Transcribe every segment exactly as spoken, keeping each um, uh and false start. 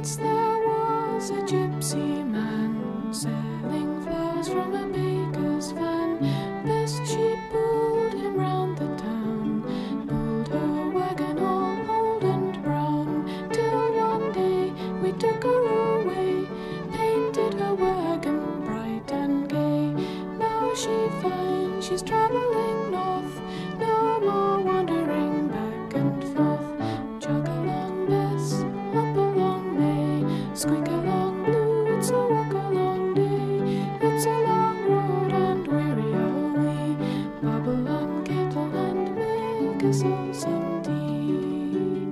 Once there was a gypsy man selling flowers from a baker's van. Best she pulled him round the town, pulled her wagon all old and brown, till one day we took her away, painted her wagon bright and gay. Now she finds she's travelling north, no more wandering back and forth. Jog along Bess, hop along May, squeak along Blue, it's a walk along day. It's a long road and weary are we, bubble on kettle and make us all some tea.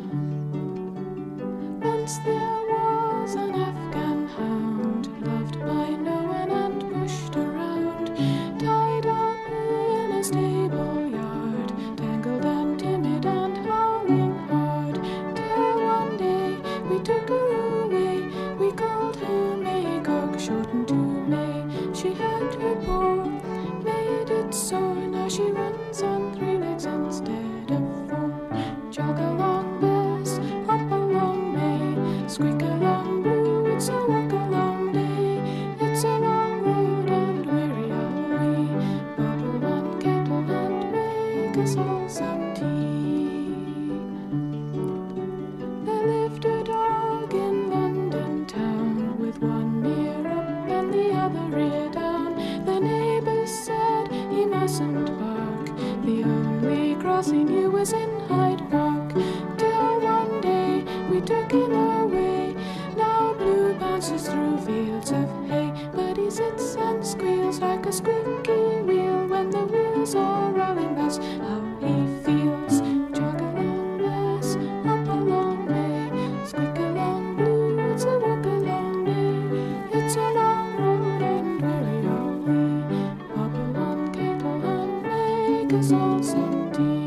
Once there was an Afghan hound, loved by no one and pushed around, tied up in a stable yard, tangled and timid and howling hard, till one day we took her away. We called her Magog, shortened to May. She had her paw, made it sore, now she runs on three legs instead of four. Jog along Bess, hop along May, squeak along Blue, it's a walk along day. It's a long road and weary are we, bubble on kettle and make us all some tea. There lived a dog in London town, with one ear up and the other ear down. The neighbors said he mustn't bark, the only grass he knew was in Hyde Park, till one day we took him away. Now Blue bounces through fields of hay, but he sits and squeals like a squeaky wheel when the wheels are rolling. That's how he feels. Jog along Bess, hop along May, squeak along Blue, it's a walk along day. It's a long road and weary are we, bubble on kettle and make us all some tea.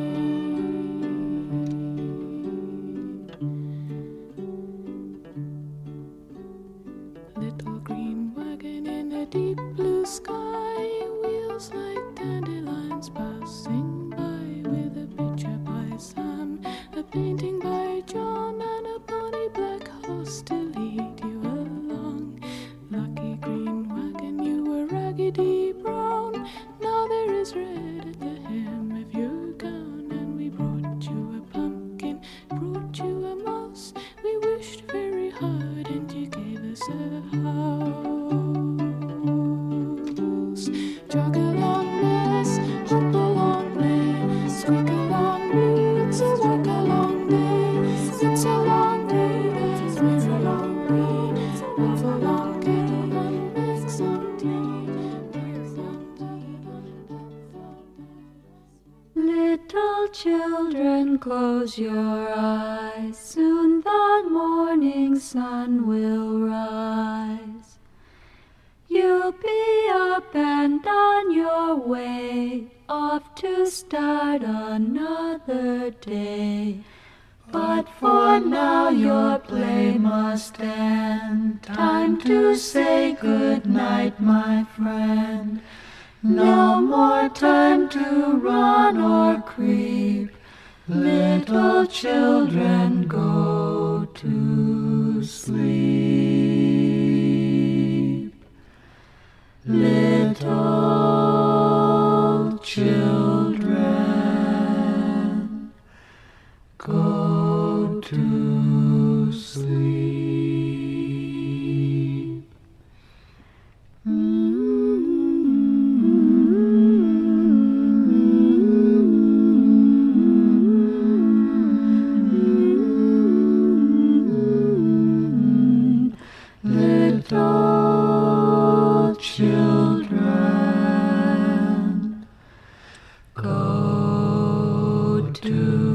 Little green wagon in a deep blue sky, wheels like dandelions passing by, with a picture by Sam, a painting by John, and a bonny black horse to lead you along. Lucky green wagon, you were raggedy brown, now there is red at the hem of your gown. And we brought you a pumpkin, brought you a mouse, we wished very hard and you gave us a house. Jog along Bess, hop along May, squeak along Blue, it's a walk along day. It's a long day, it's weary are we, move along kettle and make some tea, make some tea. Little children, close your eyes, soon the morning sun will rise. You'll be up and on your way, off to start another day. But for now your play must end, time to say good night, my friend. No more time to run or creep, little children, go to sleep. Little children, go to sleep. Little children, go to